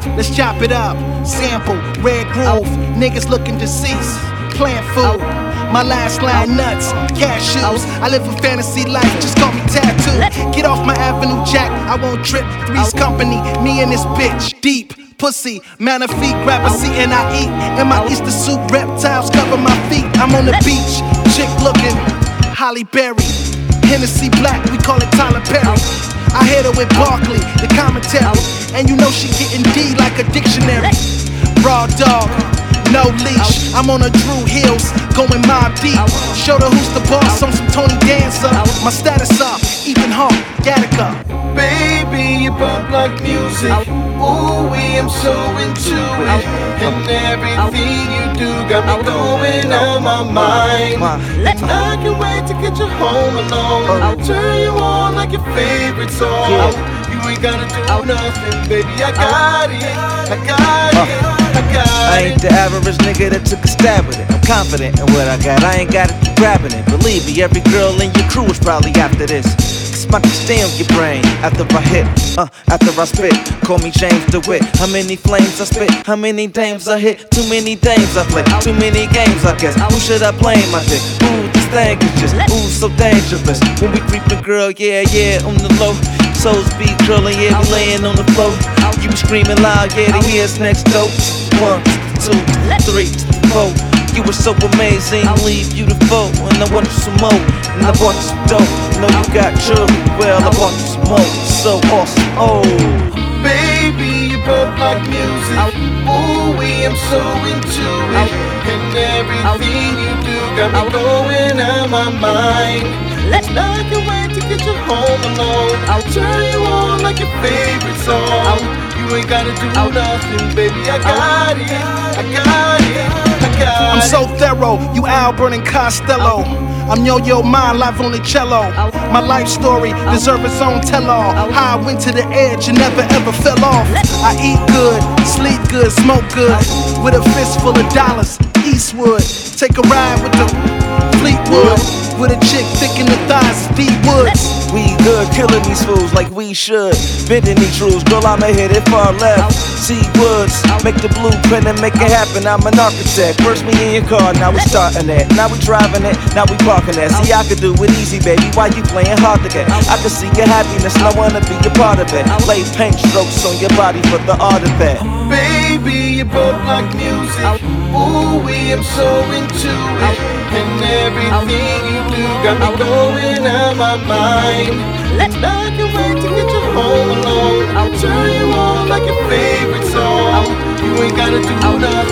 let's chop it up. Sample, red groove, niggas looking deceased. Plant food, my last line nuts, cashews. I live a fantasy life, just call me Tattoo. Get off my avenue, Jack, I won't trip. Three's company, me and this bitch, deep. Pussy, man of feet, grab a seat and I eat. In my Easter suit, reptiles cover my feet. I'm on the beach, chick looking, Holly Berry. Hennessy Black, we call it Tyler Perry. I hit her with Barkley, the commentary. And you know she getting D like a dictionary. Raw dog, no leash. I'm on a Drew Hills, going mob deep. Show her who's the boss on some Tony Danza. My status up, Ethan Hawke, Gattaca. Baby, you bump like music. Ooh, I'm so into it. And everything you do got me going out my mind. And I can't wait to get you home alone. I'll turn you on like your favorite song. You ain't gotta do nothing, baby, I got it. I got it. I ain't the average nigga that took a stab at it. I'm confident in what I got, I ain't gotta keep grabbing it. Believe me, every girl in your crew is probably after this. Cause my can stay on your brain after I hit, after I spit. Call me James DeWitt. How many flames I spit, how many dames I hit. Too many dames I play, too many games I guess. Who should I blame, my dick? Ooh, this thing is just, ooh, so dangerous. When we creepin', girl, yeah, on the low. Souls be curling, yeah, we layin' on the floor. You be screaming loud, yeah, the ears next door. 1, 2, 3, 4. You were so amazingly beautiful, and I want you some more. And I want you some dope. Know you got jewelry, well, I want you some more. So awesome, oh. Baby, you bump like music. Ooh, I'm so into it. And everything you do got me going out my mind. And I can't wait to get you home alone. I'll turn you on like your favorite song. You ain't gotta do nothing, baby, I got it. I got it. I got it. I'm so thorough, you Albert and Costello. I'm Yo-Yo Ma, live on the cello. My life story deserve its own tell-all. How I went to the edge and never ever fell off. I eat good, sleep good, smoke good. With a fist full of dollars, Eastwood. Take a ride with the Fleetwood. With a chick thick in the thighs, D Woods. We good, killing these fools like we should. Bending these rules, girl, I'ma hit it far left. C Woods, make the blueprint and make it happen. I'm an architect. First me in your car, now we starting it. Now we driving it, now we parking it. See, I could do it easy, baby. Why you playing hard to get? I can see your happiness, and I wanna be a part of it. Lay paint strokes on your body for the art of that. Baby, you bump like music. Ooh, I'm so into it. And everything you do got me going out my mind. And I can't wait to get you home alone. I'll turn you on like your favorite song. You ain't gotta do nothing.